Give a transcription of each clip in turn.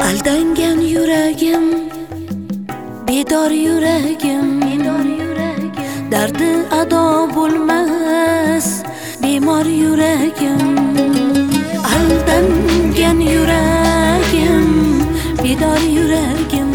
Aldangan yuragim, bedor yuragim, dardi ado bo'lmas bemor yuragim. Aldangan yuragim, bedor yuragim,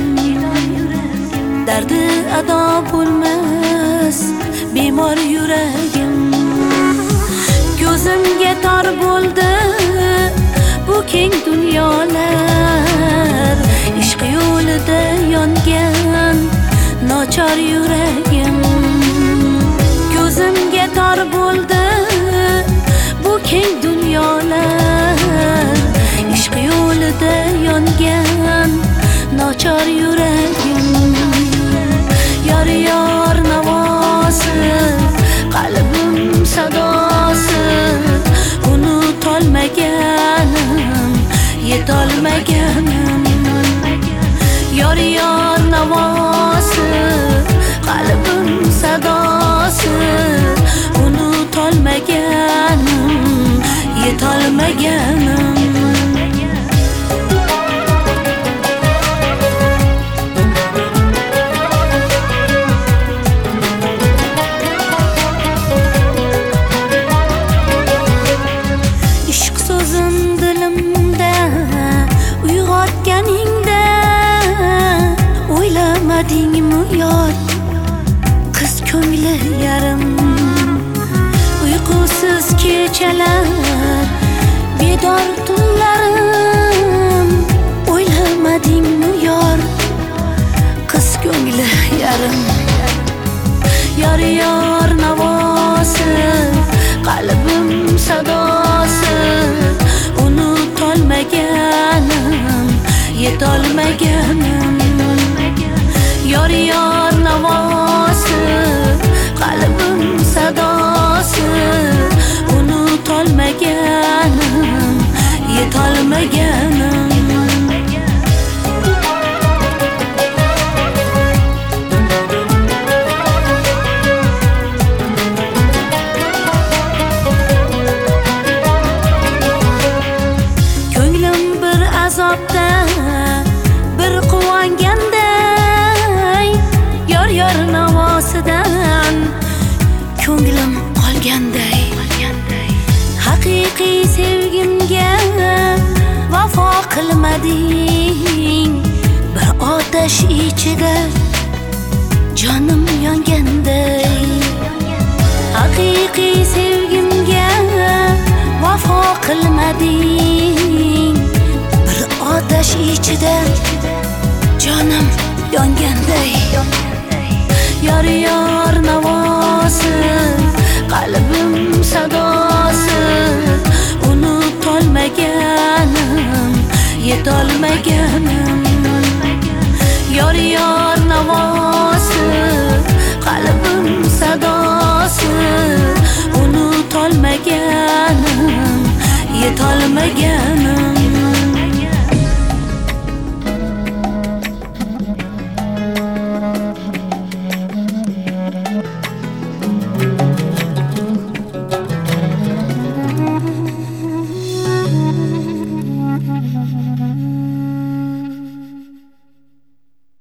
dardi ado bo'lmas bemor yuragim. Ko'zimga tor bo'ldi bu keng dunyolar, ishq yo'lida yongan nochor yuragim. Ko'zimga tor bo'ldi bu keng dunyolar, ishq yo'lida yongan nochor yuragim. Yor yor navosi, qalbim sadosi, unutolmaganim, yetolmaganim. Yor yor navosi, qalbim sadosi, unutolmaganim, yetolmaganim. O'ylamadingmi yor, qiz ko'ngli yarim, uyqusiz kechalar, bedor tunlarim. O'ylamadingmi yor, qiz ko'ngli yarim. Yor yor navosi, qalbim sadosi, unutolmaganim, yetolmaganim. Yor yor navosi, qalbim sadosi, unutolmaganim, yetolmaganim. Ko'nglim bir azobda, bir quvonganday, yor yor navosidan ko'nglim qolganday. Haqiqiy sevgimga vafo qilmading, bir otash ichida jonim yonganday. Haqiqiy sevgimga vafo qilmading, bir otash ichida jonim yonganday. Yor yor navosi, qalbim sadosi, unutolmaganim, yetolmaganim. Yor yor navosi, qalbim sadosi, unutolmaganim, yetolmaganim.